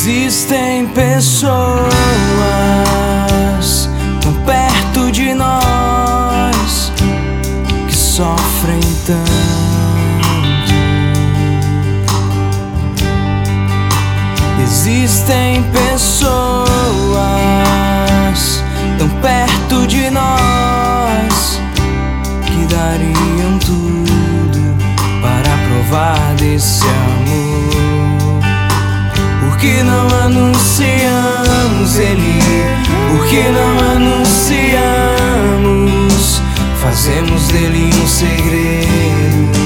Existem pessoas tão perto de nós que sofrem tanto. Existem pessoas tão perto de nós que dariam tudo para provar desse amor. Por que não anunciamos Ele? Por que não anunciamos? Fazemos dele um segredo.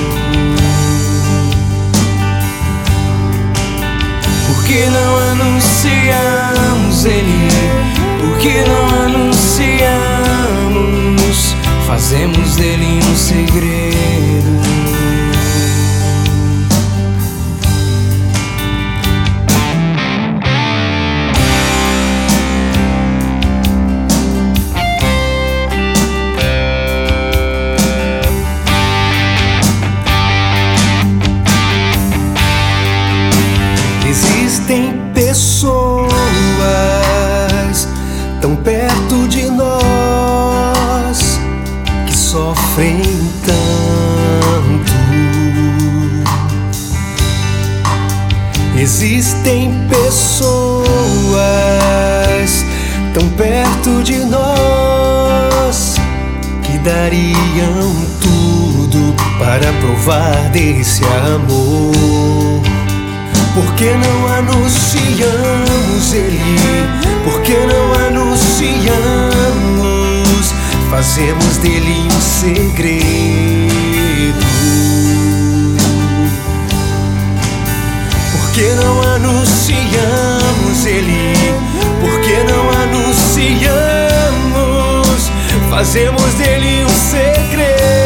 Por que não anunciamos Ele? Por que não anunciamos? Fazemos dele um segredo. Existem pessoas tão perto de nós que sofrem tanto. Existem pessoas tão perto de nós que dariam tudo para provar desse amor. Por que não anunciamos Ele? Por que não anunciamos? Fazemos dele um segredo. Por que não anunciamos Ele? Por que não anunciamos? Fazemos dele um segredo.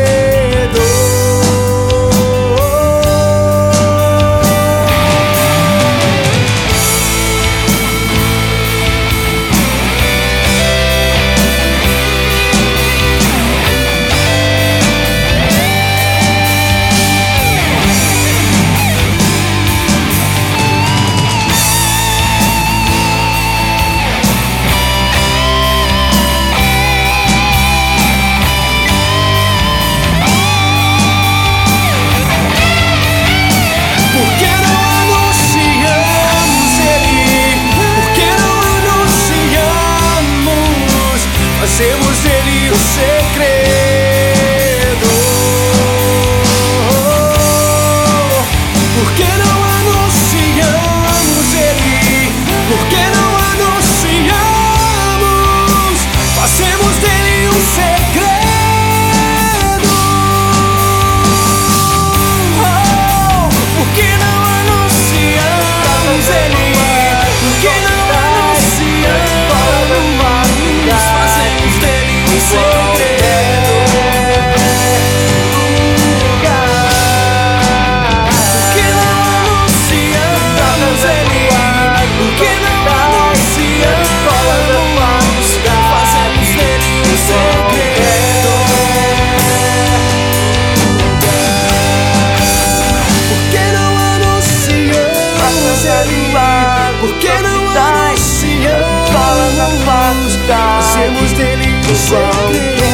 Fazemos dele um segredo. Por que não anunciamos Ele? Por que não anunciamos? Fazemos dele um segredo. Por que não anunciamos Ele? Por que não anunciamos? Fazemos dele um segredo. Por que não anunciamos Ele? Por que não anunciamos? Fazemos dele um segredo. Por que não anunciamos Ele? Por que não anunciamos? Fazemos dele um segredo.